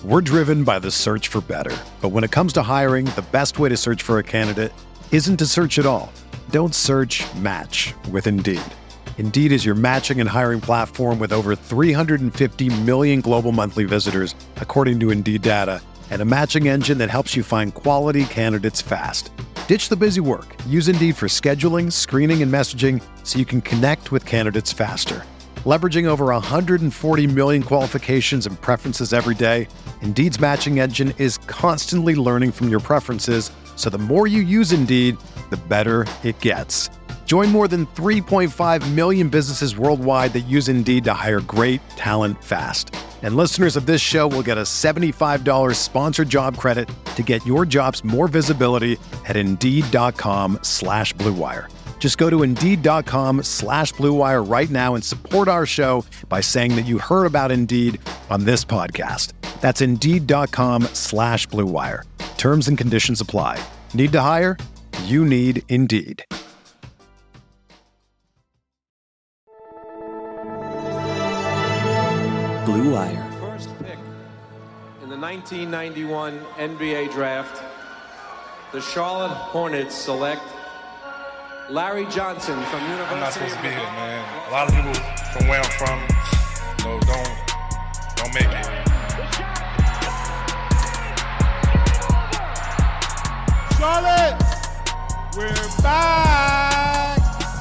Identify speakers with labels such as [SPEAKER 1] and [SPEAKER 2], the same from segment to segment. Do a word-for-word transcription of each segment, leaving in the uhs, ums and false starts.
[SPEAKER 1] We're driven by the search for better. But when it comes to hiring, the best way to search for a candidate isn't to search at all. Don't search, match with Indeed. Indeed is your matching and hiring platform with over three hundred fifty million global monthly visitors, according to Indeed data, and a matching engine that helps you find quality candidates fast. Ditch the busy work. Use Indeed for scheduling, screening, and messaging so you can connect with candidates faster. Leveraging over one hundred forty million qualifications and preferences every day, Indeed's matching engine is constantly learning from your preferences, so the more you use Indeed, the better it gets. Join more than three point five million businesses worldwide that use Indeed to hire great talent fast. And listeners of this show will get a seventy-five dollars sponsored job credit to get your jobs more visibility at Indeed.com slash Blue Wire. Just go to Indeed.com slash Blue Wire right now and support our show by saying that you heard about Indeed on this podcast. That's Indeed.com slash Blue Wire. Terms and conditions apply. Need to hire? You need Indeed.
[SPEAKER 2] Blue Wire.
[SPEAKER 3] First pick in the nineteen ninety-one N B A draft, the Charlotte Hornets select Larry Johnson from University.
[SPEAKER 4] I'm not supposed to be here, man. A lot of people from where I'm from, you know, don't don't make it.
[SPEAKER 5] Charlotte, we're back.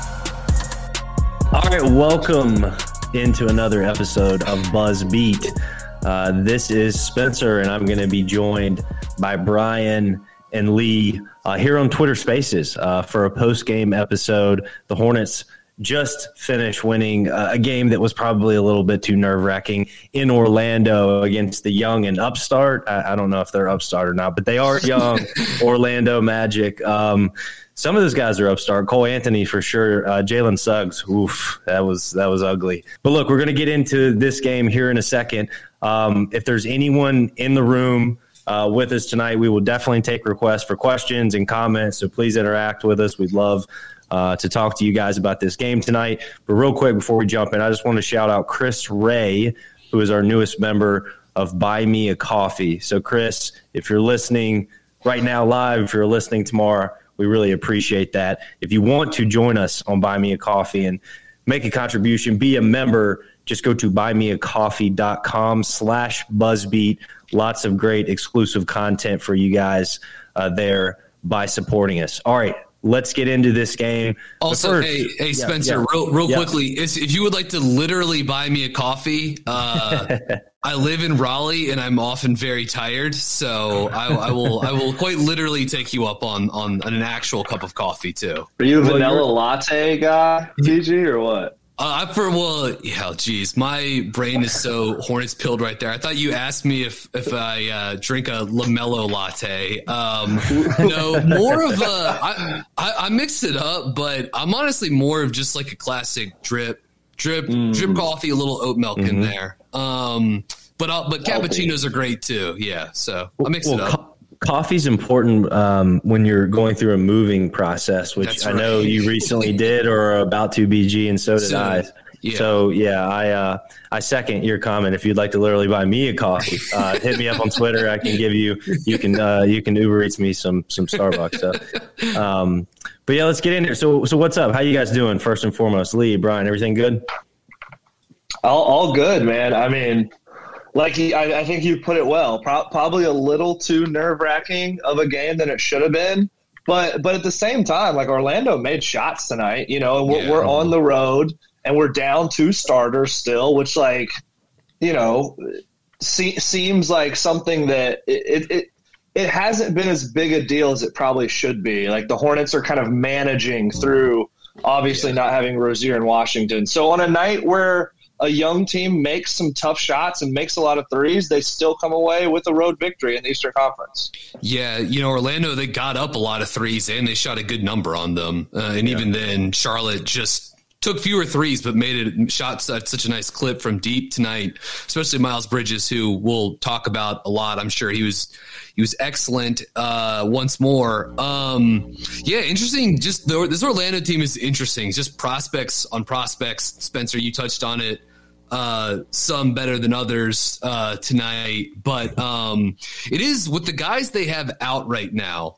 [SPEAKER 6] All right, welcome into another episode of Buzz Beat. Uh, this is Spencer, and I'm going to be joined by Brian and Lee uh, here on Twitter Spaces uh, for a post-game episode. The Hornets just finished winning uh, a game that was probably a little bit too nerve-wracking in Orlando against the young and upstart. I, I don't know if they're upstart or not, but they are young Orlando Magic. Um, some of those guys are upstart. Cole Anthony for sure. Uh, Jalen Suggs, oof, that was that was ugly. But look, we're going to get into this game here in a second. Um, if there's anyone in the room Uh, with us tonight, we will definitely take requests for questions and comments, so please interact with us. We'd love uh, to talk to you guys about this game tonight. But real quick, before we jump in, I just want to shout out Chris Ray, who is our newest member of Buy Me a Coffee. So, Chris, if you're listening right now live, if you're listening tomorrow, we really appreciate that. If you want to join us on Buy Me a Coffee and make a contribution, be a member, just go to buymeacoffee.com slash buzzbeat. Lots of great exclusive content for you guys uh, there by supporting us. All right, let's get into this game.
[SPEAKER 7] Also, first, hey, hey, yeah, Spencer, yeah, real, real yeah. quickly, if you would like to literally buy me a coffee, uh, I live in Raleigh and I'm often very tired, so I, I will I will quite literally take you up on, on an actual cup of coffee too.
[SPEAKER 8] Are you a vanilla latte guy, T G, or what?
[SPEAKER 7] Uh, I for well, yeah, geez, my brain is so Hornets pilled right there. I thought you asked me if if I uh, drink a LaMelo latte. Um, no, more of a I, I I mix it up, but I'm honestly more of just like a classic drip, drip, mm. drip coffee, a little oat milk mm-hmm. in there. Um, but I'll, but cappuccinos are great too. Yeah, so I mix well, it up. Co-
[SPEAKER 6] Coffee's important um, when you're going through a moving process, which right. I know you recently did or are about to, B G, and so did so, I. Yeah. So, yeah, I uh, I second your comment. If you'd like to literally buy me a coffee, uh, hit me up on Twitter. I can give you you can uh, you can Uber Eats me some some Starbucks. So, um, but yeah, let's get in there. So so what's up? How you guys doing? First and foremost, Lee, Brian, everything good?
[SPEAKER 8] All all good, man. I mean. Like he, I, I think you put it well. Pro- probably a little too nerve-wracking of a game than it should have been, but but at the same time, like Orlando made shots tonight, you know, and we're, yeah. we're on the road and we're down two starters still, which like, you know, se- seems like something that it, it it hasn't been as big a deal as it probably should be. Like the Hornets are kind of managing through, obviously yeah. not having Rozier in Washington. So on a night where a young team makes some tough shots and makes a lot of threes, they still come away with a road victory in the Eastern Conference.
[SPEAKER 7] Yeah, you know, Orlando, they got up a lot of threes and they shot a good number on them. Uh, and yeah. even then, Charlotte just took fewer threes but made it shots at such a nice clip from deep tonight, especially Miles Bridges, who we'll talk about a lot. I'm sure he was he was excellent uh, once more. Um, yeah, interesting. Just the, this Orlando team is interesting. Just prospects on prospects. Spencer, you touched on it uh, some better than others uh, tonight. But um, it is with the guys they have out right now.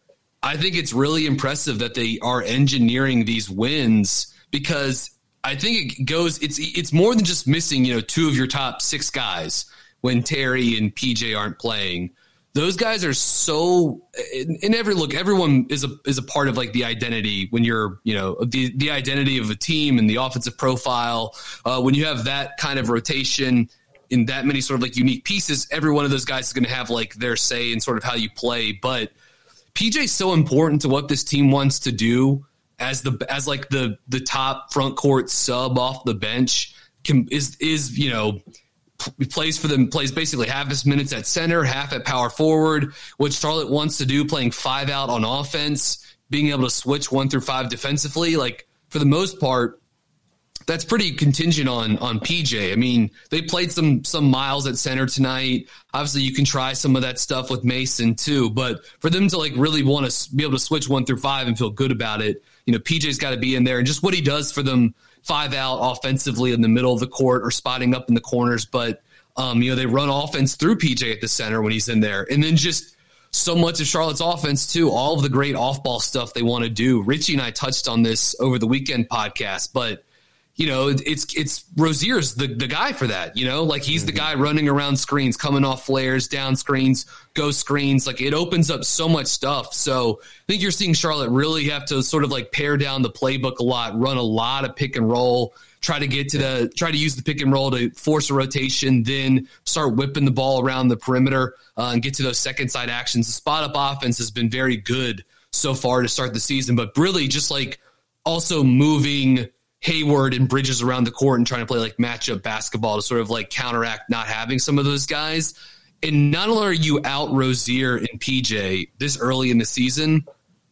[SPEAKER 7] I think it's really impressive that they are engineering these wins, because I think it goes, it's, it's more than just missing, you know, two of your top six guys when Terry and P J aren't playing. Those guys are so in, in every look, everyone is a, is a part of like the identity when you're, you know, the, the identity of a team and the offensive profile. Uh, when you have that kind of rotation in that many sort of like unique pieces, every one of those guys is going to have like their say in sort of how you play. But P J's so important to what this team wants to do as the, as like the, the top front court sub off the bench can, is, is, you know, plays for them, plays basically half his minutes at center, half at power forward, what Charlotte wants to do, playing five out on offense, being able to switch one through five defensively. Like for the most part, that's pretty contingent on, on P J. I mean, they played some, some miles at center tonight. Obviously you can try some of that stuff with Mason too, but for them to like really want to be able to switch one through five and feel good about it, you know, P J's got to be in there, and just what he does for them five out offensively in the middle of the court or spotting up in the corners. But, um, you know, they run offense through P J at the center when he's in there. And then just so much of Charlotte's offense too, all of the great off-ball stuff they want to do. Richie and I touched on this over the weekend podcast, but you know, it's, it's Rozier's the, the guy for that, you know, like he's mm-hmm. the guy running around screens, coming off flares, down screens, go screens. Like it opens up so much stuff. So I think you're seeing Charlotte really have to sort of like pare down the playbook a lot, run a lot of pick and roll, try to get to the, try to use the pick and roll to force a rotation, then start whipping the ball around the perimeter uh, and get to those second side actions. The spot up offense has been very good so far to start the season, but really just like also moving Hayward and Bridges around the court and trying to play like matchup basketball to sort of like counteract not having some of those guys. And not only are you out Rozier and P J this early in the season,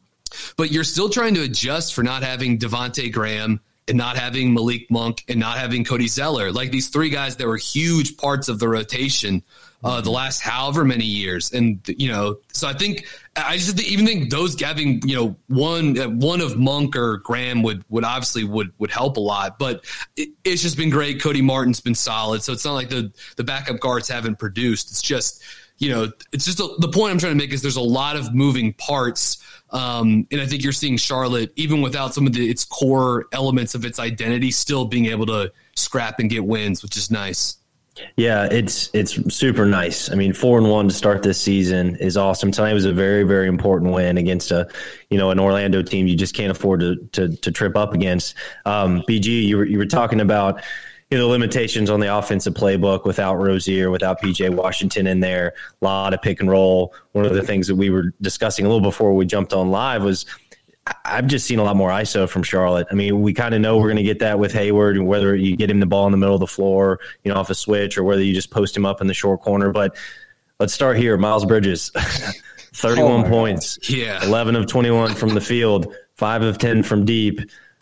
[SPEAKER 7] but you're still trying to adjust for not having Devontae Graham and not having Malik Monk and not having Cody Zeller. Like these three guys that were huge parts of the rotation uh, the last however many years. And, you know, so I think I just even think those having, you know, one one of Monk or Graham would would obviously would would help a lot. But it, it's just been great. Cody Martin's been solid. So it's not like the, the backup guards haven't produced. It's just, you know, it's just a, the point I'm trying to make is there's a lot of moving parts. Um, and I think you're seeing Charlotte, even without some of the, its core elements of its identity, still being able to scrap and get wins, which is nice.
[SPEAKER 6] Yeah, it's it's super nice. I mean, four and one to start this season is awesome. Tonight was a very, very important win against a, you know, an Orlando team you just can't afford to to, to trip up against. Um, B G, you were you were talking about, you know, the limitations on the offensive playbook without Rozier, without P J Washington in there, a lot of pick and roll. One of the things that we were discussing a little before we jumped on live was I've just seen a lot more I S O from Charlotte. I mean, we kind of know we're going to get that with Hayward, and whether you get him the ball in the middle of the floor, you know, off a switch, or whether you just post him up in the short corner. But let's start here. Miles Bridges, thirty-one oh points,
[SPEAKER 7] yeah,
[SPEAKER 6] eleven of twenty-one from the field, five of ten from deep.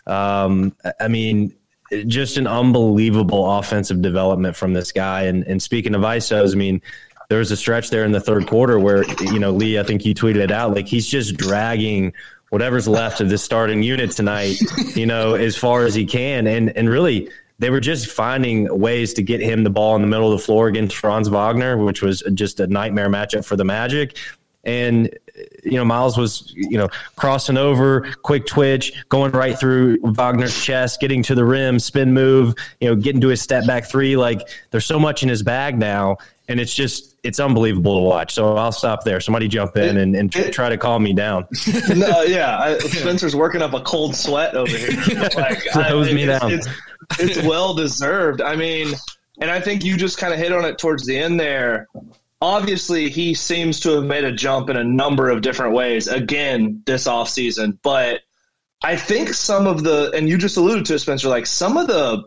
[SPEAKER 6] Um, I mean, just an unbelievable offensive development from this guy. And, and speaking of I S Os, I mean, there was a stretch there in the third quarter where, you know, Lee, I think you tweeted it out, like he's just dragging whatever's left of this starting unit tonight, you know, as far as he can. And and really, they were just finding ways to get him the ball in the middle of the floor against Franz Wagner, which was just a nightmare matchup for the Magic. And, you know, Miles was, you know, crossing over, quick twitch, going right through Wagner's chest, getting to the rim, spin move, you know, getting to his step back three. Like, there's so much in his bag now, and it's just, it's unbelievable to watch. So I'll stop there. Somebody jump in and, and tr- try to calm me down.
[SPEAKER 8] No, yeah. I, Spencer's working up a cold sweat over here. Like,
[SPEAKER 6] Hose
[SPEAKER 8] I,
[SPEAKER 6] me
[SPEAKER 8] it's,
[SPEAKER 6] down.
[SPEAKER 8] It's, it's well deserved. I mean, and I think you just kind of hit on it towards the end there. Obviously, he seems to have made a jump in a number of different ways, again, this offseason. But I think some of the, and you just alluded to it, Spencer, like some of the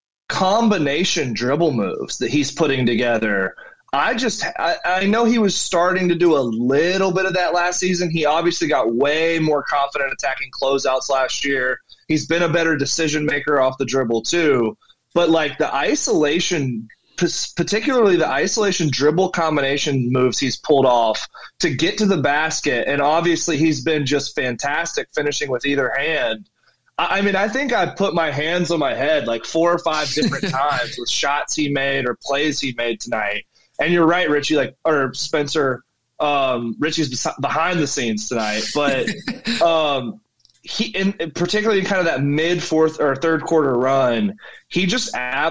[SPEAKER 8] combination dribble moves that he's putting together, I just, I, I know he was starting to do a little bit of that last season. He obviously got way more confident attacking closeouts last year. He's been a better decision maker off the dribble too. But like the isolation, particularly the isolation dribble combination moves he's pulled off to get to the basket, and obviously he's been just fantastic finishing with either hand. I mean, I think I put my hands on my head like four or five different times with shots he made or plays he made tonight. And you're right, Richie, like or Spencer. Um, Richie's behind the scenes tonight, but um, he, in, particularly in kind of that mid fourth or third quarter run, he just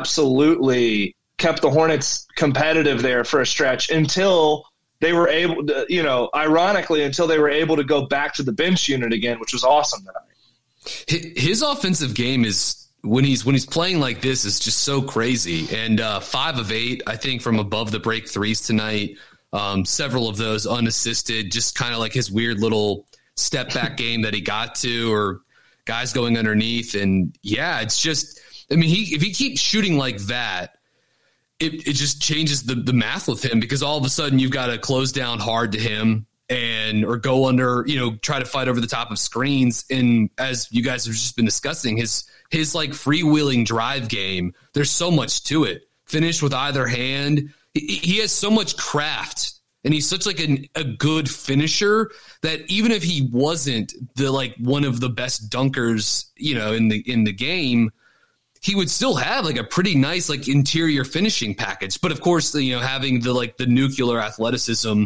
[SPEAKER 8] absolutely kept the Hornets competitive there for a stretch until they were able to, you know, ironically, until they were able to go back to the bench unit again, which was awesome tonight.
[SPEAKER 7] His offensive game is when he's when he's playing like this is just so crazy. And uh, five of eight, I think, from above the break threes tonight. Um, several of those unassisted, just kind of like his weird little step back game that he got to, or guys going underneath. And yeah, it's just, I mean, he if he keeps shooting like that, it, it just changes the, the math with him, because all of a sudden you've got to close down hard to him and or go under, you know, try to fight over the top of screens. And as you guys have just been discussing, his his like freewheeling drive game, there's so much to it. Finish with either hand. He has so much craft, and he's such like an, a good finisher that even if he wasn't the like one of the best dunkers, you know, in the in the game, he would still have like a pretty nice like interior finishing package. But of course, you know, having the like the nuclear athleticism,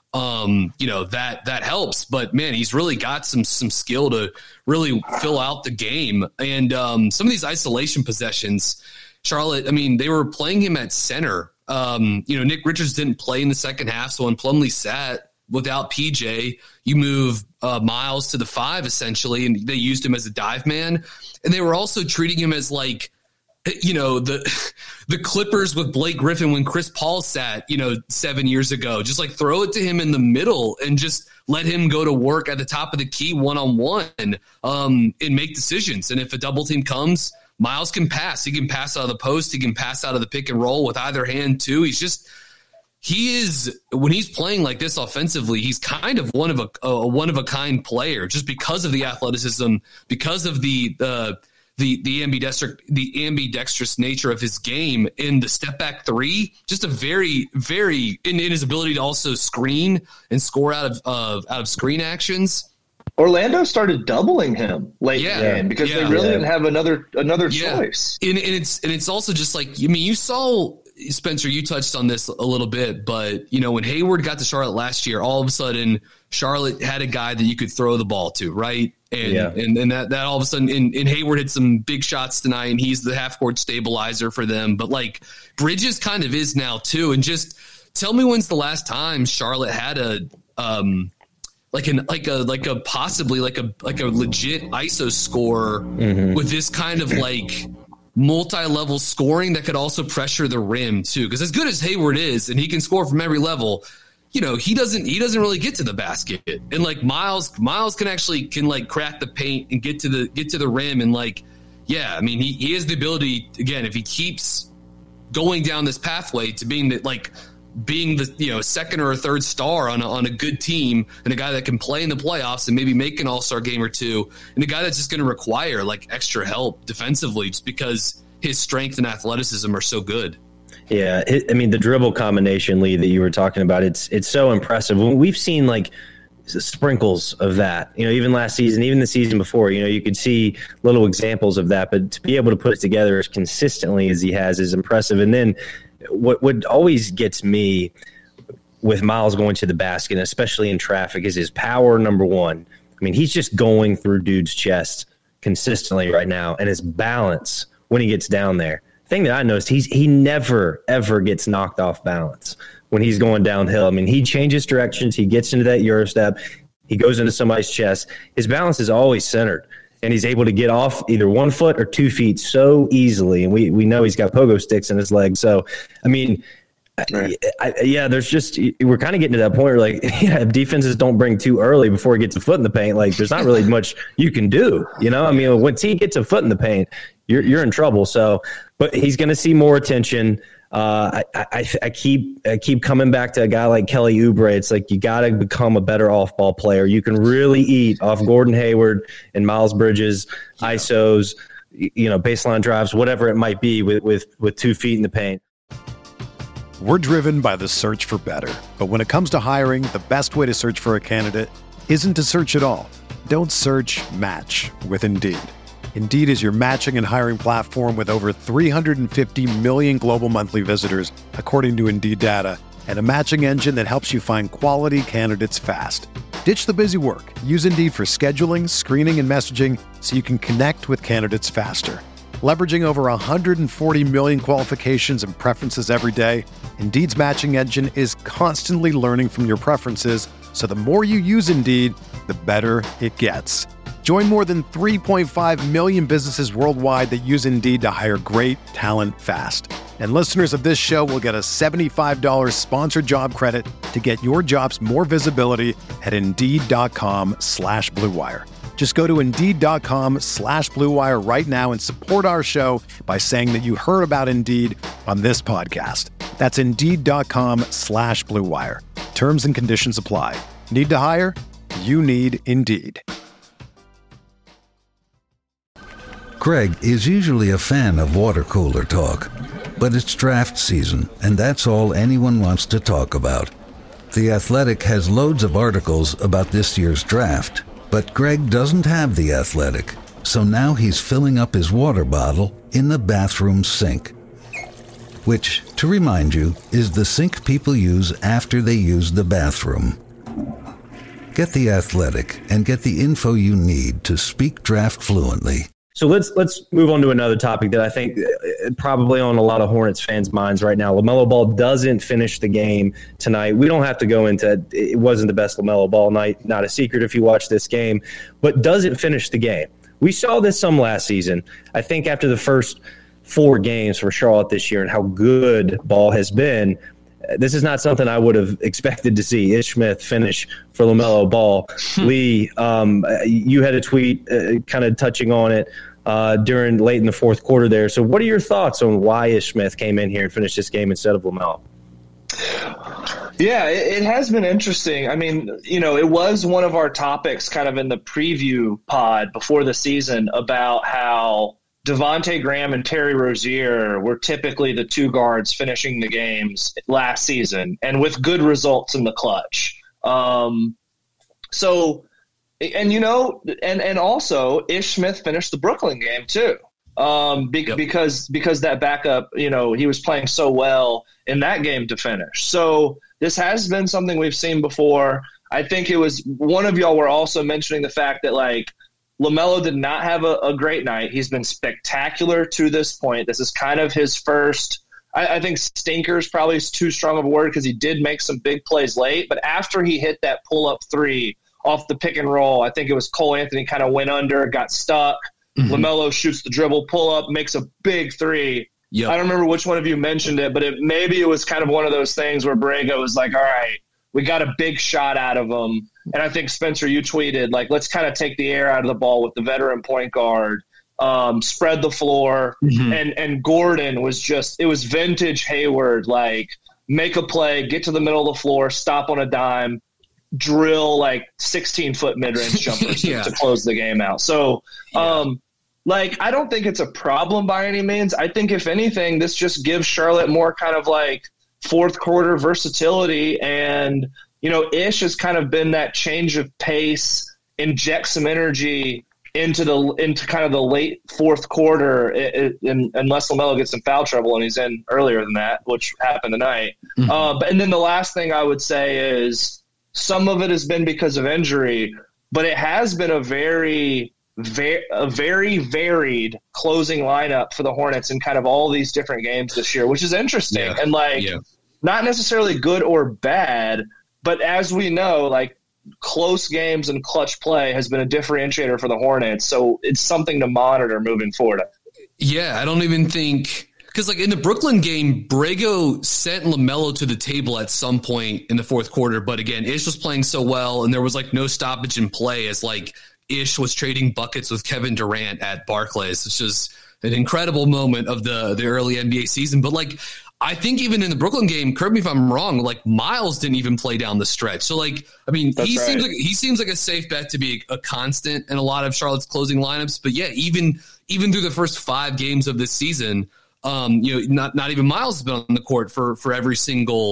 [SPEAKER 7] um, you know, that that helps. But man, he's really got some some skill to really fill out the game. And um, some of these isolation possessions, Charlotte, I mean, they were playing him at center. Um, you know, Nick Richards didn't play in the second half, so when Plumlee sat without P J, you move uh, Miles to the five essentially, and they used him as a dive man. And they were also treating him as like, you know, the the Clippers with Blake Griffin when Chris Paul sat, you know, seven years ago. Just like throw it to him in the middle and just let him go to work at the top of the key one-on-one um, and make decisions. And if a double team comes, Miles can pass. He can pass out of the post. He can pass out of the pick and roll with either hand too. He's just, he is, when he's playing like this offensively, he's kind of one of a, a one of a kind player just because of the athleticism, because of the, uh, the, the ambidextrous, the ambidextrous nature of his game in the step back three, just a very, very, in, in his ability to also screen and score out of, of out of screen actions.
[SPEAKER 8] Orlando started doubling him late
[SPEAKER 7] yeah,
[SPEAKER 8] in the game because
[SPEAKER 7] yeah,
[SPEAKER 8] they really
[SPEAKER 7] yeah.
[SPEAKER 8] didn't have another another
[SPEAKER 7] yeah.
[SPEAKER 8] choice.
[SPEAKER 7] And, and it's and it's also just like, I mean, you saw, Spencer, you touched on this a little bit, but you know, when Hayward got to Charlotte last year, all of a sudden Charlotte had a guy that you could throw the ball to, right? And
[SPEAKER 6] yeah.
[SPEAKER 7] and, and that, that all of a sudden, and, and Hayward had some big shots tonight, and he's the half court stabilizer for them. But like Bridges kind of is now too. And just tell me when's the last time Charlotte had a um. like an like a like a possibly like a like a legit I S O score mm-hmm. with this kind of like multi-level scoring that could also pressure the rim too. Because as good as Hayward is, and he can score from every level, you know, he doesn't he doesn't really get to the basket. And like Miles Miles can actually can like crack the paint and get to the get to the rim. And like, yeah, I mean, he, he has the ability, again, if he keeps going down this pathway to being the, like being the, you know, second or a third star on a, on a good team, and a guy that can play in the playoffs and maybe make an all-star game or two, and a guy that's just going to require like extra help defensively just because his strength and athleticism are so good.
[SPEAKER 6] Yeah. It, I mean, the dribble combination lead that you were talking about, it's, it's so impressive. We've seen like sprinkles of that, you know, even last season, even the season before, you know, you could see little examples of that, but to be able to put it together as consistently as he has is impressive. And then What what always gets me with Miles going to the basket, and especially in traffic, is his power, number one. I mean, he's just going through dude's chest consistently right now, and his balance when he gets down there. The thing that I noticed, he's he never, ever gets knocked off balance when he's going downhill. I mean, he changes directions. He gets into that Euro step. He goes into somebody's chest. His balance is always centered. And he's able to get off either one foot or two feet so easily. And we, we know he's got pogo sticks in his legs. So, I mean, right. I, I, yeah, there's just – we're kind of getting to that point where, like, yeah, if defenses don't bring too early before he gets a foot in the paint, like, there's not really much you can do. You know, I mean, once he gets a foot in the paint, you're you're in trouble. So, but he's going to see more attention. Uh, I, I I keep I keep coming back to a guy like Kelly Oubre. It's like you got to become a better off-ball player. You can really eat off Gordon Hayward and Miles Bridges, yeah. I S Os, you know, baseline drives, whatever it might be, with with with two feet in the paint.
[SPEAKER 1] We're driven by the search for better, but when it comes to hiring, the best way to search for a candidate isn't to search at all. Don't search. Match with Indeed. Indeed is your matching and hiring platform with over three hundred fifty million global monthly visitors, according to Indeed data, and a matching engine that helps you find quality candidates fast. Ditch the busy work. Use Indeed for scheduling, screening, and messaging so you can connect with candidates faster. Leveraging over one hundred forty million qualifications and preferences every day, Indeed's matching engine is constantly learning from your preferences, so the more you use Indeed, the better it gets. Join more than three point five million businesses worldwide that use Indeed to hire great talent fast. And listeners of this show will get a seventy-five dollars sponsored job credit to get your jobs more visibility at Indeed.com slash Blue Wire. Just go to Indeed.com slash Blue Wire right now and support our show by saying that you heard about Indeed on this podcast. That's Indeed.com slash Blue Wire. Terms and conditions apply. Need to hire? You need Indeed.
[SPEAKER 2] Greg is usually a fan of water cooler talk, but it's draft season, and that's all anyone wants to talk about. The Athletic has loads of articles about this year's draft, but Greg doesn't have The Athletic, so now he's filling up his water bottle in the bathroom sink, which, to remind you, is the sink people use after they use the bathroom. Get The Athletic and get the info you need to speak draft fluently.
[SPEAKER 6] So let's let's move on to another topic that I think probably on a lot of Hornets fans' minds right now. LaMelo Ball doesn't finish the game tonight. We don't have to go into it wasn't the best LaMelo Ball night, not a secret if you watch this game, but doesn't finish the game. We saw this some last season. I think after the first four games for Charlotte this year and how good Ball has been, this is not something I would have expected to see Ish Smith finish for LaMelo Ball. Lee, um, you had a tweet uh, kind of touching on it uh, during late in the fourth quarter there. So what are your thoughts on why Ish Smith came in here and finished this game instead of LaMelo?
[SPEAKER 8] Yeah, it, it has been interesting. I mean, you know, it was one of our topics kind of in the preview pod before the season about how Devontae Graham and Terry Rozier were typically the two guards finishing the games last season, and with good results in the clutch. Um, so, and you know, and and also Ish Smith finished the Brooklyn game too, um, be, yep. because because that backup, you know, he was playing so well in that game to finish. So this has been something we've seen before. I think it was one of y'all were also mentioning the fact that like, LaMelo did not have a, a great night. He's been spectacular to this point. This is kind of his first I, – I think stinker is probably too strong of a word because he did make some big plays late. But after he hit that pull-up three off the pick and roll, I think it was Cole Anthony kind of went under, got stuck. Mm-hmm. LaMelo shoots the dribble, pull-up, makes a big three. Yep. I don't remember which one of you mentioned it, but it, maybe it was kind of one of those things where Borrego was like, all right, we got a big shot out of him. And I think, Spencer, you tweeted, like, let's kind of take the air out of the ball with the veteran point guard, um, spread the floor. Mm-hmm. And, and Gordon was just – it was vintage Hayward, like, make a play, get to the middle of the floor, stop on a dime, drill, like, sixteen-foot mid-range jumpers yeah. to, to close the game out. So, um, like, I don't think it's a problem by any means. I think, if anything, this just gives Charlotte more kind of, like, fourth-quarter versatility and – you know, Ish has kind of been that change of pace, inject some energy into the into kind of the late fourth quarter, it, it, and, unless LaMelo gets in foul trouble, and he's in earlier than that, which happened tonight. Mm-hmm. Uh, but, and then the last thing I would say is some of it has been because of injury, but it has been a very, very, a very varied closing lineup for the Hornets in kind of all these different games this year, which is interesting. Yeah. And, like, yeah. not necessarily good or bad, but as we know, like, close games and clutch play has been a differentiator for the Hornets. So it's something to monitor moving forward.
[SPEAKER 7] Yeah, I don't even think – because, like, in the Brooklyn game, Borrego sent LaMelo to the table at some point in the fourth quarter. But, again, Ish was playing so well, and there was, like, no stoppage in play as, like, Ish was trading buckets with Kevin Durant at Barclays. It's just an incredible moment of the, the early N B A season. But, like – I think even in the Brooklyn game, correct me if I'm wrong, like Miles didn't even play down the stretch. So, like, I mean, That's he right. seems like he seems like a safe bet to be a constant in a lot of Charlotte's closing lineups. But yeah, even even through the first five games of this season, um, you know, not not even Miles has been on the court for for every single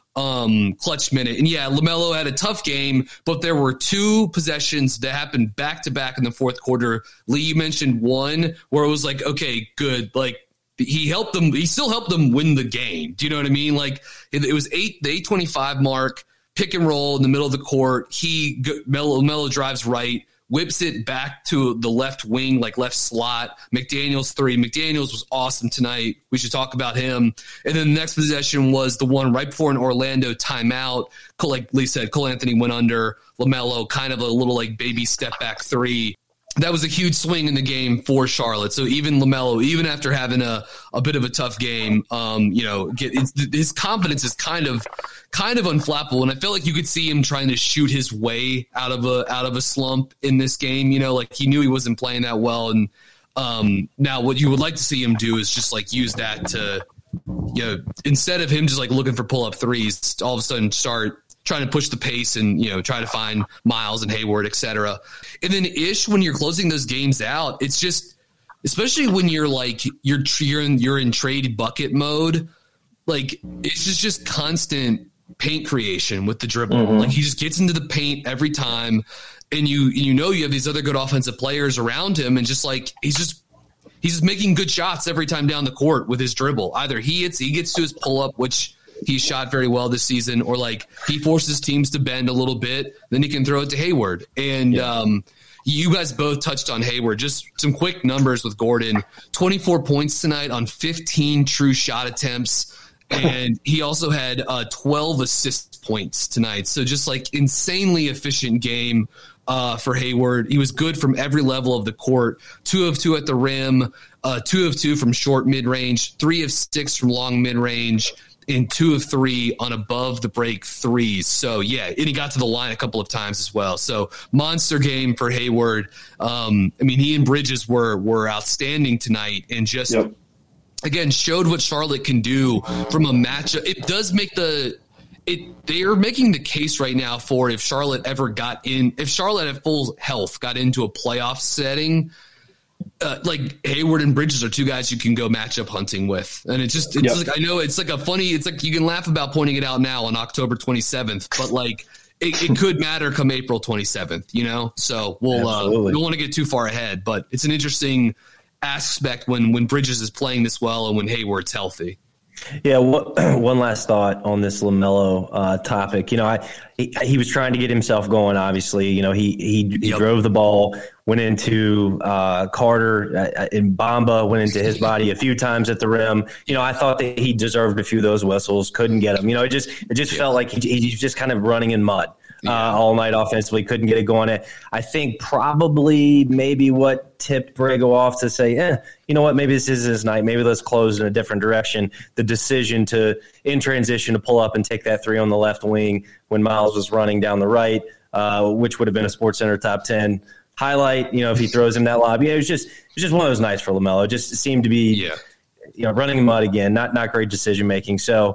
[SPEAKER 7] um, clutch minute. And yeah, LaMelo had a tough game, but there were two possessions that happened back to back in the fourth quarter. Lee, you mentioned one where it was like, okay, good. Like he helped them. He still helped them win the game. Do you know what I mean? Like it, it was eight, the eight twenty-five mark, pick and roll in the middle of the court. He Melo, Melo drives right, whips it back to the left wing, like left slot. McDaniels three. McDaniels was awesome tonight. We should talk about him. And then the next possession was the one right before an Orlando timeout. Like Lee said, Cole Anthony went under. LaMelo, kind of a little like baby step back three. That was a huge swing in the game for Charlotte. So even LaMelo, even after having a, a bit of a tough game, um, you know, get, it's, his confidence is kind of kind of unflappable. And I feel like you could see him trying to shoot his way out of a out of a slump in this game. You know, like he knew he wasn't playing that well. And um, now what you would like to see him do is just like use that to, you know, instead of him just like looking for pull up threes, all of a sudden start trying to push the pace and, you know, try to find Miles and Hayward, et cetera. And then Ish, when you're closing those games out, it's just, especially when you're like, you're, you're in, you're in trade bucket mode. Like it's just, just constant paint creation with the dribble. Mm-hmm. Like he just gets into the paint every time. And you, you know, you have these other good offensive players around him. And just like, he's just, he's just making good shots every time down the court with his dribble. Either he hits, he gets to his pull up, which he shot very well this season, or like he forces teams to bend a little bit, then he can throw it to Hayward. And yeah. um, you guys both touched on Hayward. Just some quick numbers with Gordon. twenty-four points tonight on fifteen true shot attempts. And he also had uh, twelve assist points tonight. So just like insanely efficient game uh, for Hayward. He was good from every level of the court. Two of two at the rim, uh, two of two from short mid-range, three of six from long mid-range, and two of three on above the break threes. So, yeah, and he got to the line a couple of times as well. So, monster game for Hayward. Um, I mean, he and Bridges were were outstanding tonight and just, yep. again, showed what Charlotte can do from a matchup. It does make the – they are making the case right now for if Charlotte ever got in – if Charlotte at full health got into a playoff setting – Uh, like Hayward and Bridges are two guys you can go matchup hunting with. And it's just, it's yep. like, I know it's like a funny, it's like you can laugh about pointing it out now on October twenty-seventh, but like it, it could matter come April twenty-seventh, you know? So we'll, uh, we don't want to get too far ahead, but it's an interesting aspect when, when Bridges is playing this well and when Hayward's healthy.
[SPEAKER 6] Yeah, one last thought on this LaMelo uh, topic. You know, I he, he was trying to get himself going. Obviously, you know, he he, he yep. drove the ball, went into uh, Carter uh, and Bamba, went into his body a few times at the rim. You know, I thought that he deserved a few of those whistles. Couldn't get them. You know, it just it just yeah. felt like he, he's just kind of running in mud. Uh, all night offensively, couldn't get it going. I think probably maybe what tipped Borrego off to say, eh, you know what, maybe this is his night. Maybe let's close in a different direction. The decision to, in transition, to pull up and take that three on the left wing when Miles was running down the right, uh, which would have been a SportsCenter top ten highlight. You know, if he throws him that lob, yeah, it was just it was just one of those nights for LaMelo. It just seemed to be, yeah. you know, running in mud again. Not not great decision making. So.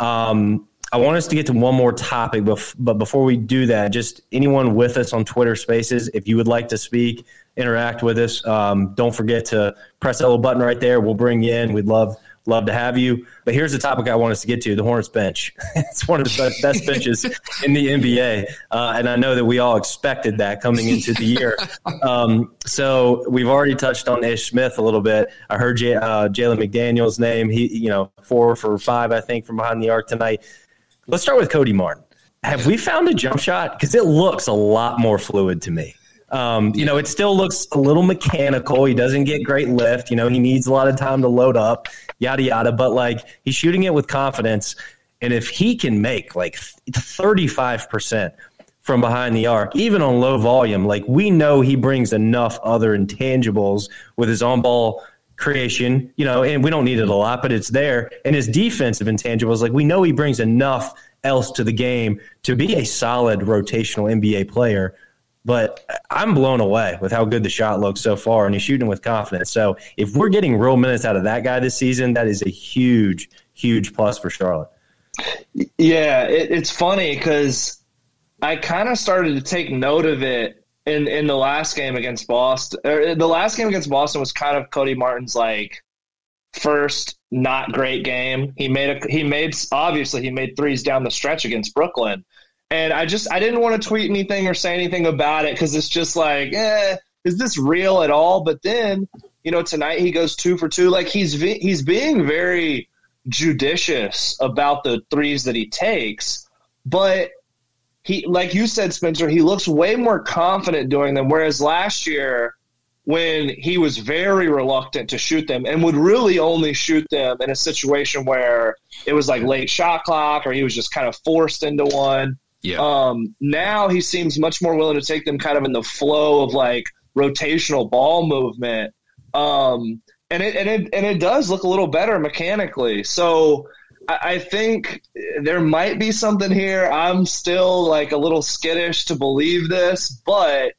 [SPEAKER 6] Um, I want us to get to one more topic, but before we do that, just anyone with us on Twitter Spaces, if you would like to speak, interact with us, um, don't forget to press that little button right there. We'll bring you in. We'd love love to have you. But here's the topic I want us to get to, the Hornets bench. It's one of the best benches in the N B A, uh, and I know that we all expected that coming into the year. Um, so we've already touched on Ish Smith a little bit. I heard J- uh, Jalen McDaniels' name. He, you know, four for five, I think, from behind the arc tonight. Let's start with Cody Martin. Have we found a jump shot? Because it looks a lot more fluid to me. Um, you know, it still looks a little mechanical. He doesn't get great lift. You know, he needs a lot of time to load up, yada, yada. But, like, he's shooting it with confidence. And if he can make, like, thirty-five percent from behind the arc, even on low volume, like, we know he brings enough other intangibles with his on-ball creation, you know, and we don't need it a lot, but it's there. And his defensive intangibles, like, we know he brings enough else to the game to be a solid rotational N B A player. But I'm blown away with how good the shot looks so far, and he's shooting with confidence. So if we're getting real minutes out of that guy this season, that is a huge, huge plus for Charlotte.
[SPEAKER 8] Yeah, it, it's funny because I kind of started to take note of it In in the last game against Boston. Or the last game against Boston was kind of Cody Martin's like first not great game. He made a, he made, obviously he made threes down the stretch against Brooklyn. And I just, I didn't want to tweet anything or say anything about it, because it's just like, eh, is this real at all? But then, you know, tonight he goes two for two. Like he's, he's being very judicious about the threes that he takes, but he, like you said, Spencer, he looks way more confident doing them. Whereas last year, when he was very reluctant to shoot them and would really only shoot them in a situation where it was like late shot clock or he was just kind of forced into one.
[SPEAKER 7] Yeah.
[SPEAKER 8] Um, now he seems much more willing to take them kind of in the flow of like rotational ball movement. Um, and it, and it, and it does look a little better mechanically. So I, I think there might be something here. I'm still like a little skittish to believe this, but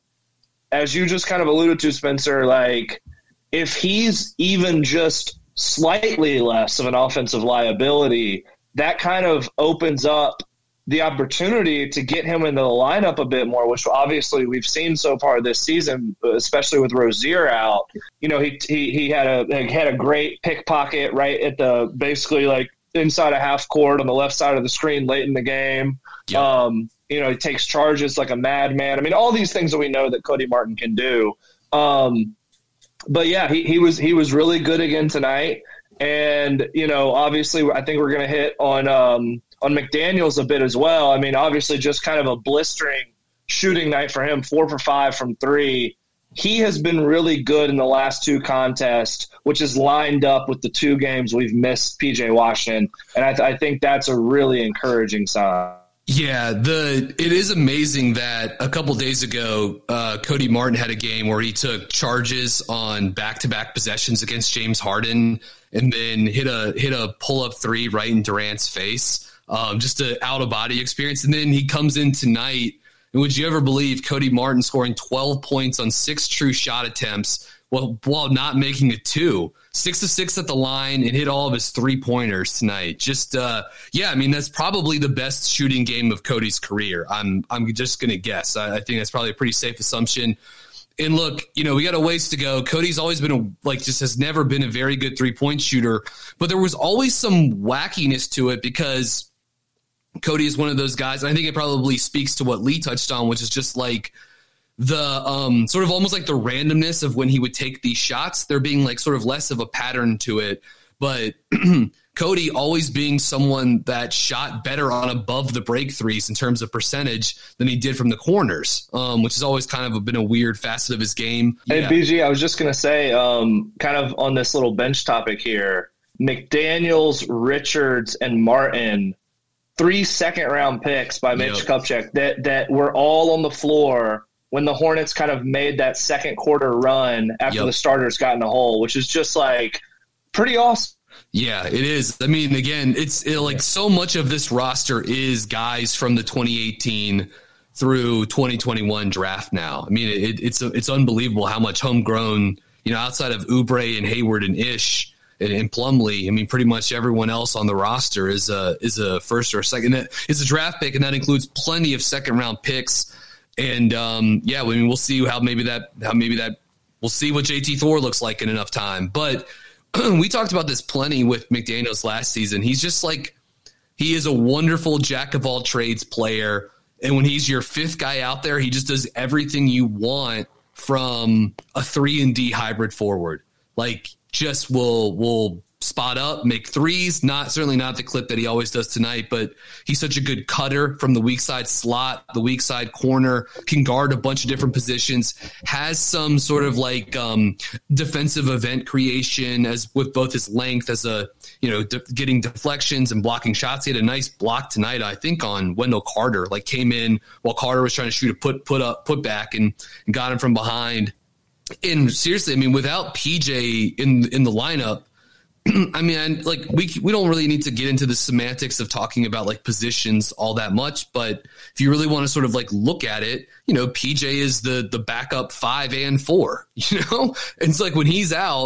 [SPEAKER 8] as you just kind of alluded to, Spencer, like if he's even just slightly less of an offensive liability, that kind of opens up the opportunity to get him into the lineup a bit more, which obviously we've seen so far this season, especially with Rozier out. You know, he he, he had a he had a great pickpocket right at the basically like inside a half court on the left side of the screen late in the game.
[SPEAKER 7] Yep.
[SPEAKER 8] Um, You know, he takes charges like a madman. I mean, all these things that we know that Cody Martin can do. Um, but yeah, he, he was he was really good again tonight. And, you know, obviously I think we're going to hit on um, on McDaniels a bit as well. I mean, obviously just kind of a blistering shooting night for him, four for five from three. He has been really good in the last two contests, which is lined up with the two games we've missed P J Washington. And I, th- I think that's a really encouraging sign.
[SPEAKER 7] Yeah, the it is amazing that a couple days ago, uh, Cody Martin had a game where he took charges on back-to-back possessions against James Harden, and then hit a hit a pull-up three right in Durant's face, um, just an out-of-body experience. And then he comes in tonight, and would you ever believe Cody Martin scoring twelve points on six true shot attempts while while not making a two? Six of six at the line and hit all of his three pointers tonight. Just, uh, yeah, I mean, that's probably the best shooting game of Cody's career. I'm, I'm just going to guess. I, I think that's probably a pretty safe assumption. And look, you know, we got a ways to go. Cody's always been a, like, just has never been a very good three point shooter, but there was always some wackiness to it because Cody is one of those guys. And I think it probably speaks to what Lee touched on, which is just like, the um, sort of almost like the randomness of when he would take these shots, there being like sort of less of a pattern to it. But Cody always being someone that shot better on above the break threes in terms of percentage than he did from the corners, um, which has always kind of been a weird facet of his game.
[SPEAKER 8] Hey,
[SPEAKER 7] yeah.
[SPEAKER 8] B G, I was just going to say um, kind of on this little bench topic here, McDaniels, Richards, and Martin, three second round picks by Mitch
[SPEAKER 7] Yep.
[SPEAKER 8] Kupchak that, that were all on the floor when the Hornets kind of made that second quarter run after
[SPEAKER 7] Yep.
[SPEAKER 8] the starters got in a hole, which is just like pretty awesome.
[SPEAKER 7] Yeah, it is. I mean, again, it's it, like so much of this roster is guys from the twenty eighteen through twenty twenty-one draft now. I mean, it, it's it's unbelievable how much homegrown, you know, outside of Oubre and Hayward and Ish and, and Plumlee, I mean, pretty much everyone else on the roster is a, is a first or a second. It's a draft pick, and that includes plenty of second round picks. And um, yeah, I mean, we'll see how maybe that, how maybe that, we'll see what J T Thor looks like in enough time. But we talked about this plenty with McDaniels last season. He's just like, he is a wonderful jack of all trades player. And when he's your fifth guy out there, he just does everything you want from a three and D hybrid forward. Like just will, will spot up, make threes, not certainly not the clip that he always does tonight, but he's such a good cutter from the weak side slot, the weak side corner, can guard a bunch of different positions, has some sort of like um, defensive event creation as with both his length as a, you know, de- getting deflections and blocking shots. He had a nice block tonight, I think, on Wendell Carter, like came in while Carter was trying to shoot a put, put up, put back and, and got him from behind. And seriously, I mean, without P J in, in the lineup, I mean, like we we don't really need to get into the semantics of talking about like positions all that much, but if you really want to sort of like look at it, you know, P J is the the backup five and four, you know, and it's like when he's out,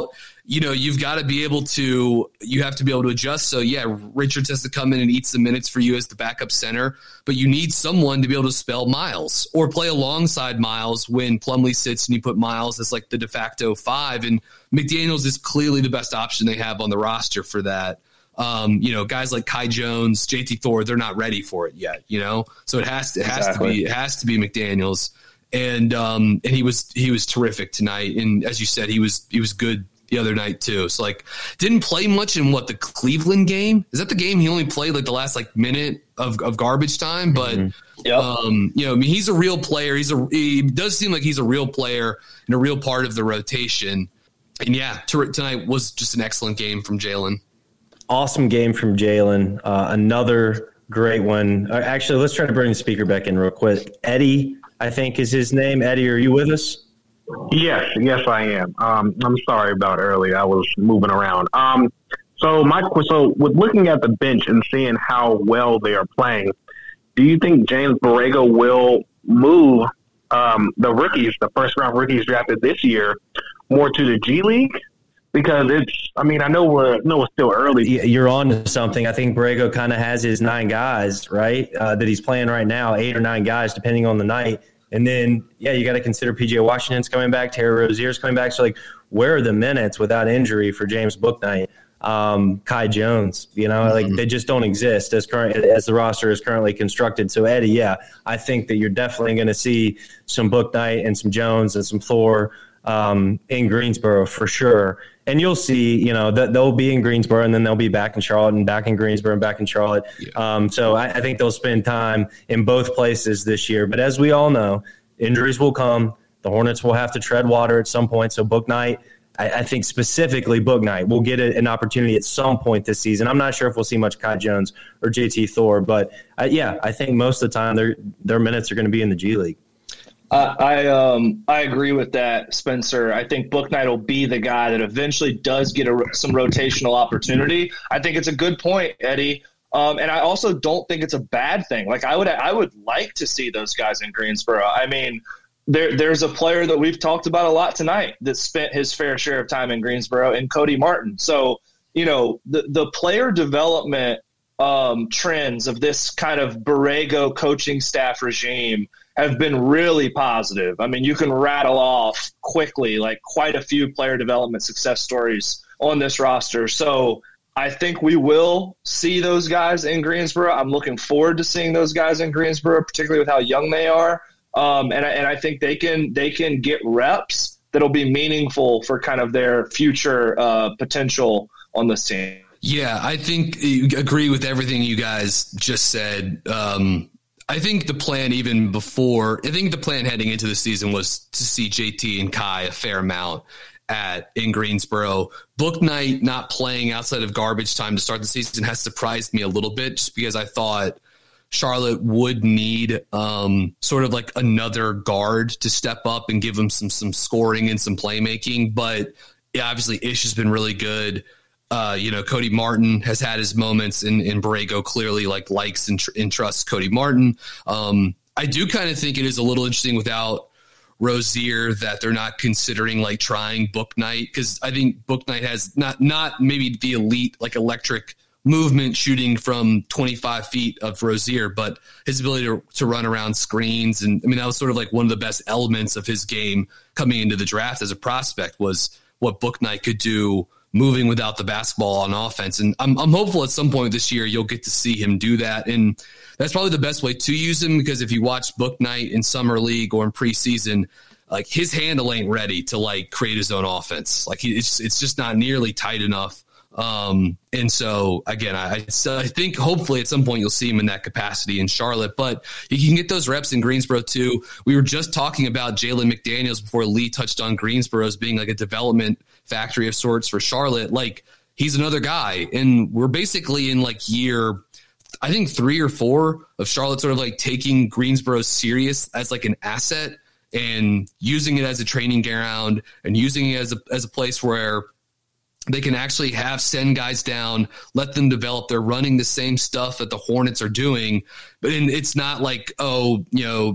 [SPEAKER 7] you know, you've got to be able to, you have to be able to adjust. So yeah, Richards has to come in and eat some minutes for you as the backup center, but you need someone to be able to spell Miles or play alongside Miles when Plumlee sits and you put Miles as like the de facto five. And McDaniels is clearly the best option they have on the roster for that. Um, you know, guys like Kai Jones, J T Thor, they're not ready for it yet, you know? So it has to, it has exactly. to be, it has to be McDaniels. And, um, and he was, he was terrific tonight. And as you said, he was, he was good the other night too. So like didn't play much in what the Cleveland game. Is that the game he only played like the last like minute of, of garbage time? But, mm-hmm. yep. um, you know, I mean, he's a real player. He's a, he does seem like he's a real player and a real part of the rotation. And yeah, t- tonight was just an excellent game from Jalen.
[SPEAKER 6] Awesome game from Jalen. Uh, another great one. Uh, actually, let's try to bring the speaker back in real quick. Eddie, I think is his name. Eddie, are you with us?
[SPEAKER 9] Yes, yes, I am. Um, I'm sorry about earlier. I was moving around. Um, so my so with looking at the bench and seeing how well they are playing, do you think James Borrego will move um, the rookies, the first round rookies drafted this year, more to the G League? Because it's, I mean, I know we're no, it's still early.
[SPEAKER 6] You're on to something. I think Borrego kind of has his nine guys, right, uh, that he's playing right now, eight or nine guys, depending on the night. And then, yeah, you got to consider P J Washington's coming back, Terry Rozier's coming back. So, like, where are the minutes without injury for James Bouknight, um, Kai Jones? You know, mm-hmm. like they just don't exist as current as the roster is currently constructed. So, Eddie, yeah, I think that you're definitely going to see some Bouknight and some Jones and some Thor um, in Greensboro for sure. And you'll see, you know, that they'll be in Greensboro and then they'll be back in Charlotte and back in Greensboro and back in Charlotte. Yeah. Um, so I, I think they'll spend time in both places this year. But as we all know, injuries will come. The Hornets will have to tread water at some point. So Bouknight, I, I think specifically Bouknight will get a, an opportunity at some point this season. I'm not sure if we'll see much Kai Jones or J T Thor, but uh, yeah, I think most of the time their their minutes are going to be in the G League.
[SPEAKER 8] Uh, I um I agree with that, Spencer. I think Bouknight will be the guy that eventually does get a, some rotational opportunity. I think it's a good point, Eddie. Um, and I also don't think it's a bad thing. Like I would I would like to see those guys in Greensboro. I mean, there there's a player that we've talked about a lot tonight that spent his fair share of time in Greensboro, and Cody Martin. So you know the the player development um, trends of this kind of Borrego coaching staff regime have been really positive. I mean, you can rattle off quickly like quite a few player development success stories on this roster. So I think we will see those guys in Greensboro. I'm looking forward to seeing those guys in Greensboro, particularly with how young they are. Um, and, I, and I think they can they can get reps that'll be meaningful for kind of their future uh, potential on this team.
[SPEAKER 7] Yeah, I think I agree with everything you guys just said. Um, I think the plan even before, I think the plan heading into the season was to see J T and Kai a fair amount at in Greensboro. Bouknight not playing outside of garbage time to start the season has surprised me a little bit just because I thought Charlotte would need um, sort of like another guard to step up and give them some some scoring and some playmaking. But yeah, obviously Ish has been really good. Uh, you know, Cody Martin has had his moments, and, and Borrego clearly like likes and, tr- and trusts Cody Martin. Um, I do kind of think it is a little interesting without Rozier that they're not considering like trying Bouknight, because I think Bouknight has not not maybe the elite like electric movement shooting from twenty-five feet of Rozier, but his ability to, to run around screens. And I mean, that was sort of like one of the best elements of his game coming into the draft as a prospect was what Bouknight could do moving without the basketball on offense. And I'm, I'm hopeful at some point this year you'll get to see him do that. And that's probably the best way to use him, because if you watch Bouknight in summer league or in preseason, like his handle ain't ready to like create his own offense. Like he, it's, it's just not nearly tight enough. Um, and so again, I, so I think hopefully at some point you'll see him in that capacity in Charlotte, but you can get those reps in Greensboro too. We were just talking about Jalen McDaniels before Lee touched on Greensboro as being like a development factory of sorts for Charlotte. Like he's another guy, and we're basically in like year, I think three or four of Charlotte sort of like taking Greensboro serious as like an asset and using it as a training ground and using it as a, as a place where they can actually have send guys down, let them develop. They're running the same stuff that the Hornets are doing, but it's not like, oh, you know,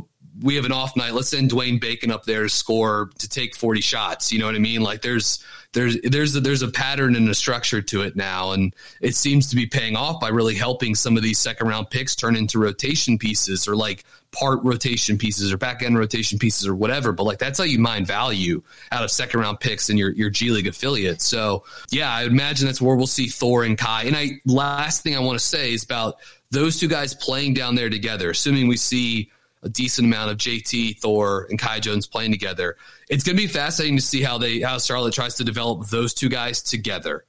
[SPEAKER 7] we have an off night. Let's send Dwayne Bacon up there to score, to take forty shots. You know what I mean? Like there's there's there's a, there's a pattern and a structure to it now, and it seems to be paying off by really helping some of these second round picks turn into rotation pieces, or like part rotation pieces, or back end rotation pieces, or whatever. But like that's how you mine value out of second round picks in your your G League affiliate. So yeah, I imagine that's where we'll see Thor and Kai. And I last thing I want to say is about those two guys playing down there together, assuming we see a decent amount of J T, Thor, and Kai Jones playing together. It's going to be fascinating to see how they how Charlotte tries to develop those two guys together.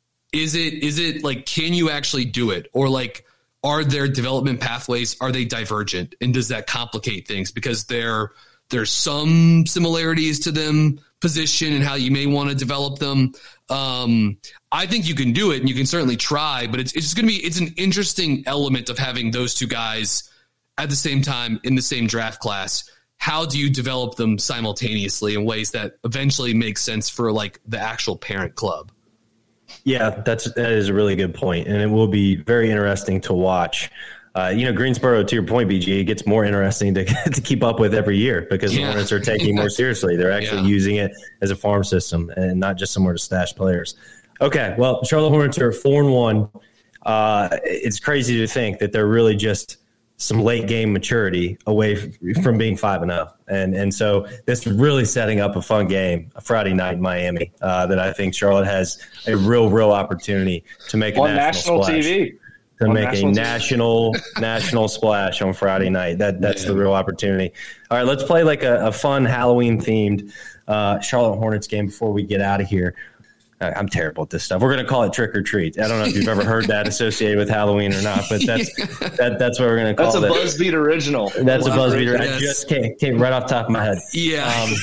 [SPEAKER 7] Is it is it like, can you actually do it? Or like, are their development pathways, are they divergent? And does that complicate things? Because there there's some similarities to them position and how you may want to develop them. Um, I think you can do it, and you can certainly try, but it's, it's just going to be, it's an interesting element of having those two guys at the same time in the same draft class. How do you develop them simultaneously in ways that eventually make sense for like the actual parent club?
[SPEAKER 6] Yeah, that's, that is a really good point. And it will be very interesting to watch. Uh, you know, Greensboro, to your point, B G, it gets more interesting to, to keep up with every year because yeah. the Hornets are taking more seriously. They're actually yeah. using it as a farm system and not just somewhere to stash players. Okay, well, Charlotte Hornets are four and one. Uh, it's crazy to think that they're really just some late game maturity away f- from being five and zero, and and so this is really setting up a fun game, a Friday night in Miami, uh, that I think Charlotte has a real, real opportunity to make a
[SPEAKER 8] on
[SPEAKER 6] national,
[SPEAKER 8] national
[SPEAKER 6] splash.
[SPEAKER 8] T V.
[SPEAKER 6] To
[SPEAKER 8] on
[SPEAKER 6] make
[SPEAKER 8] national
[SPEAKER 6] a
[SPEAKER 8] T V.
[SPEAKER 6] national national splash on Friday night. That that's yeah. the real opportunity. All right, let's play like a, a fun Halloween themed uh, Charlotte Hornets game before we get out of here. I'm terrible at this stuff. We're going to call it trick or treat. I don't know if you've ever heard that associated with Halloween or not, but that's that, that's what we're going to call it.
[SPEAKER 8] That's a BuzzFeed original.
[SPEAKER 6] That's a BuzzFeed original. Yes. I just came, came right off the top of my head.
[SPEAKER 7] Yeah. Um,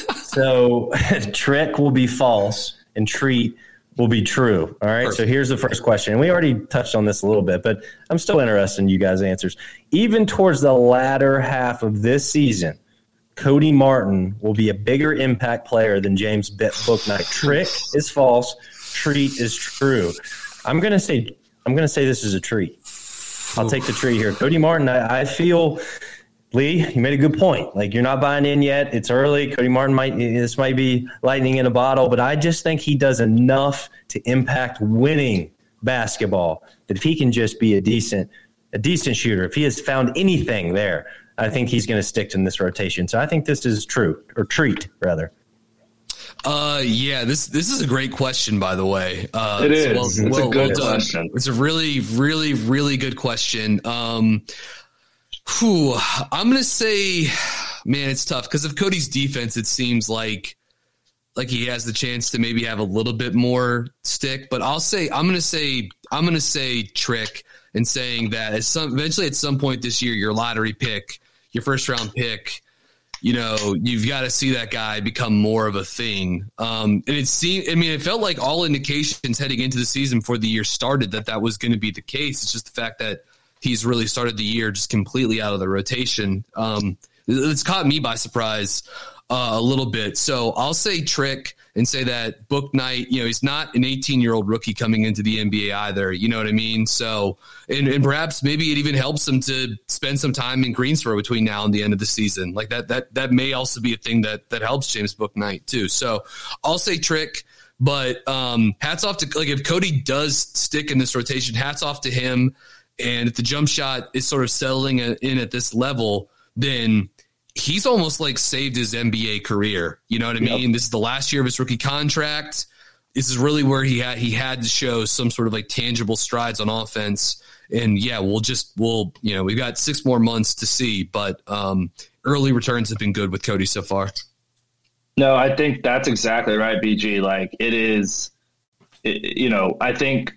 [SPEAKER 6] so trick will be false and treat will be true. All right. Perfect. So here's the first question. And we already touched on this a little bit, but I'm still interested in you guys' answers. Even towards the latter half of this season, Cody Martin will be a bigger impact player than James Bouknight. Trick is false. Treat is true. I'm gonna say I'm gonna say this is a treat. I'll take the treat here. Cody Martin, I, I feel, Lee, you made a good point. Like, you're not buying in yet. It's early. Cody Martin might this might be lightning in a bottle, but I just think he does enough to impact winning basketball that if he can just be a decent a decent shooter, if he has found anything there, I think he's going to stick in this rotation. So I think this is true, or treat, rather.
[SPEAKER 7] Uh, yeah, this this is a great question, by the way. Uh,
[SPEAKER 8] it is.
[SPEAKER 7] Well,
[SPEAKER 8] it's
[SPEAKER 7] well,
[SPEAKER 8] a good
[SPEAKER 7] well
[SPEAKER 8] question.
[SPEAKER 7] It's a really, really, really good question. Um, whew, I'm going to say, man, it's tough because of Cody's defense. It seems like like he has the chance to maybe have a little bit more stick. But I'll say, I'm going to say, I'm going to say trick, and saying that at some eventually at some point this year, your lottery pick, your first round pick, you know, you've got to see that guy become more of a thing. Um, and it seemed, I mean, it felt like all indications heading into the season before the year started that that was going to be the case. It's just the fact that he's really started the year just completely out of the rotation. Um, it's caught me by surprise uh, a little bit. So I'll say trick and say that Bouknight, you know, he's not an eighteen-year-old rookie coming into the N B A either. You know what I mean? So, and, and perhaps maybe it even helps him to spend some time in Greensboro between now and the end of the season. Like that, that, that may also be a thing that that helps James Bouknight too. So I'll say trick, but um, hats off to, like, if Cody does stick in this rotation, hats off to him. And if the jump shot is sort of settling in at this level, then he's almost like saved his N B A career. You know what I mean? Yep. This is the last year of his rookie contract. This is really where he had, he had to show some sort of like tangible strides on offense. And yeah, we'll just, we'll, you know, we've got six more months to see, but um, early returns have been good with Cody so far.
[SPEAKER 8] No, I think that's exactly right, B G. Like, it is, it, you know, I think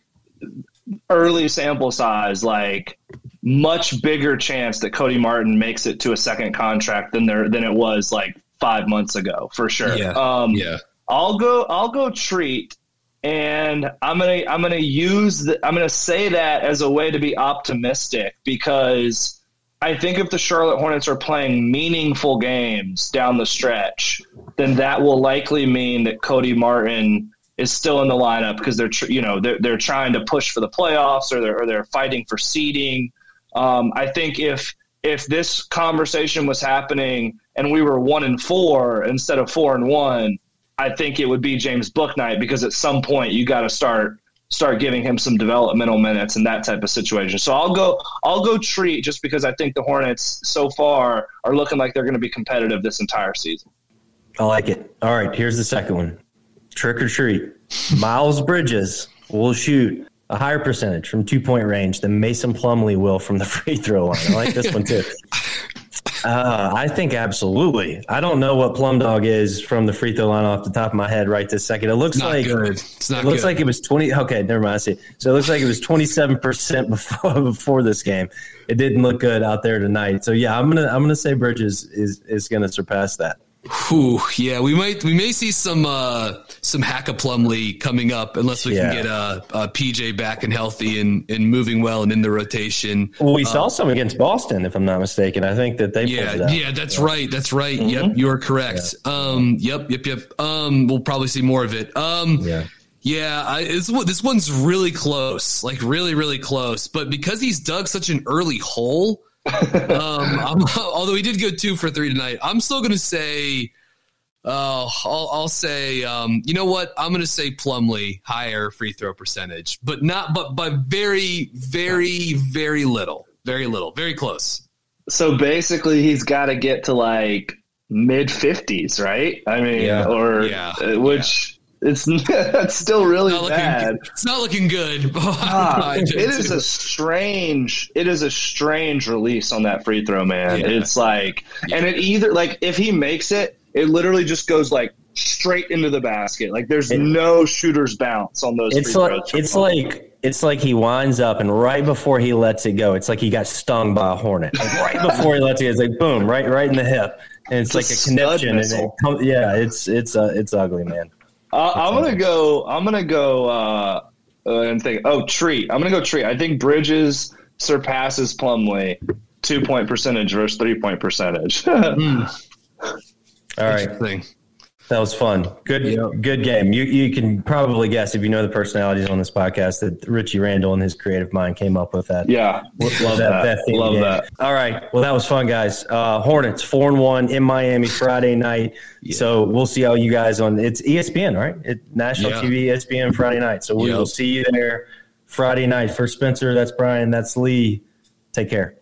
[SPEAKER 8] early sample size, like, much bigger chance that Cody Martin makes it to a second contract than there than it was like five months ago, for sure.
[SPEAKER 7] Yeah.
[SPEAKER 8] Um,
[SPEAKER 7] yeah.
[SPEAKER 8] I'll go. I'll go treat, and I'm gonna. I'm gonna use. The, I'm gonna say that as a way to be optimistic, because I think if the Charlotte Hornets are playing meaningful games down the stretch, then that will likely mean that Cody Martin is still in the lineup because they're, tr- you know, they're they're trying to push for the playoffs, or they're or they're fighting for seeding. Um, I think if if this conversation was happening and we were one and four instead of four and one, I think it would be James Bouknight, because at some point you got to start start giving him some developmental minutes and that type of situation. So I'll go I'll go Treat, just because I think the Hornets so far are looking like they're going to be competitive this entire season.
[SPEAKER 6] I like it. All right, here's the second one. Trick or treat. Miles Bridges will shoot a higher percentage from two-point range than Mason Plumlee will from the free throw line. I like this one too. Uh, I think absolutely. I don't know what Plum Dog is from the free throw line off the top of my head right this second. It looks
[SPEAKER 7] not
[SPEAKER 6] like
[SPEAKER 7] good. It's not
[SPEAKER 6] it looks
[SPEAKER 7] good.
[SPEAKER 6] like it was twenty. Okay, never mind. I see. So it looks like it was twenty-seven percent before before this game. It didn't look good out there tonight. So yeah, I'm gonna I'm gonna say Bridges is is gonna surpass that.
[SPEAKER 7] Whew, yeah, we might we may see some uh, some Hacka Plumlee coming up, unless we
[SPEAKER 6] Yeah.
[SPEAKER 7] can get uh, uh, P J back and healthy and, and moving well and in the rotation.
[SPEAKER 6] Well, we
[SPEAKER 7] Uh,
[SPEAKER 6] saw some against Boston, if I'm not mistaken. I think that they pulled it
[SPEAKER 7] Yeah,
[SPEAKER 6] out.
[SPEAKER 7] yeah, that's right. That's right. Yep, you are correct. Um, yep, yep, yep. Um, we'll probably see more of it. Um,
[SPEAKER 6] Yeah.
[SPEAKER 7] yeah, I, it's, this one's really close, like really, really close. But because he's dug such an early hole, um, I'm, although he did go two for three tonight, I'm still going to say, uh, I'll, I'll say, um, you know what? I'm going to say Plumlee higher free throw percentage, but not, but by very, very, very little, very little, very close.
[SPEAKER 8] So basically he's got to get to like mid fifties, right? I mean,
[SPEAKER 6] Yeah.
[SPEAKER 8] or
[SPEAKER 7] Yeah.
[SPEAKER 8] uh, which it's that's still really
[SPEAKER 7] Not looking,
[SPEAKER 8] bad.
[SPEAKER 7] it's not looking good.
[SPEAKER 8] Ah, it is a strange, it is a strange release on that free throw, man.
[SPEAKER 7] Yeah.
[SPEAKER 8] It's like, and it either like if he makes it, it literally just goes like straight into the basket. Like there's
[SPEAKER 6] It-
[SPEAKER 8] no shooter's bounce on those.
[SPEAKER 6] It's
[SPEAKER 8] free
[SPEAKER 6] like
[SPEAKER 8] throws.
[SPEAKER 6] it's like it's like he winds up, and right before he lets it go, it's like he got stung by a hornet. Like right before he lets it go, it's like boom, right, right in the hip, and it's,
[SPEAKER 8] It's
[SPEAKER 6] like
[SPEAKER 8] a
[SPEAKER 6] a
[SPEAKER 8] stud
[SPEAKER 6] conniption. And it
[SPEAKER 8] missile.
[SPEAKER 6] comes, yeah, it's it's uh, it's ugly, man.
[SPEAKER 8] Uh, I'm gonna go. I'm gonna go uh, uh, and think. Oh, Treat. I'm gonna go Treat. I think Bridges surpasses Plumlee. Two point percentage versus three point percentage.
[SPEAKER 6] All right,
[SPEAKER 7] Interesting.
[SPEAKER 6] that was fun. Good, good game. You you can probably guess, if you know the personalities on this podcast, that Richie Randall and his creative mind came up with that.
[SPEAKER 8] Yeah, love that.
[SPEAKER 6] theme
[SPEAKER 8] Love
[SPEAKER 6] game.
[SPEAKER 8] that.
[SPEAKER 6] All right. Well, that was fun, guys. Uh, Hornets four and one in Miami Friday night. So we'll see how you guys on. It's E S P N, right? It, national
[SPEAKER 7] Yeah.
[SPEAKER 6] T V, E S P N Friday night. So we
[SPEAKER 7] Yep.
[SPEAKER 6] will see you there Friday night. For Spencer, that's Brian, that's Lee. Take care.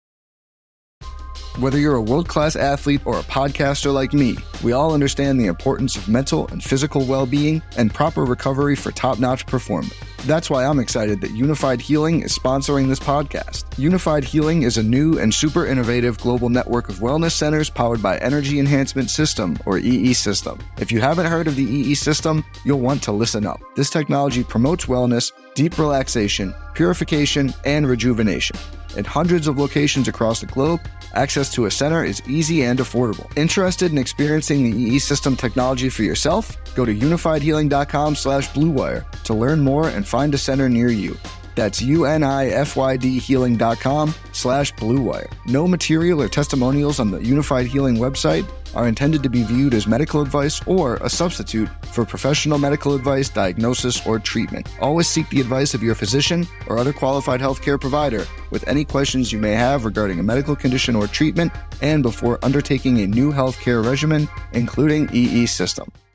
[SPEAKER 10] Whether you're a world-class athlete or a podcaster like me, we all understand the importance of mental and physical well-being and proper recovery for top-notch performance. That's why I'm excited that Unified Healing is sponsoring this podcast. Unified Healing is a new and super innovative global network of wellness centers powered by Energy Enhancement System, or E E System. If you haven't heard of the E E System, you'll want to listen up. This technology promotes wellness, deep relaxation, purification, and rejuvenation. In hundreds of locations across the globe, access to a center is easy and affordable. Interested in experiencing the E E System technology for yourself? Go to unified healing dot com slash blue wire to learn more and find a center near you. That's U-N-I-F-Y-D healing dot com slash blue wire. No material or testimonials on the Unified Healing website are intended to be viewed as medical advice or a substitute for professional medical advice, diagnosis, or treatment. Always seek the advice of your physician or other qualified healthcare provider with any questions you may have regarding a medical condition or treatment, and before undertaking a new healthcare regimen, including E E System.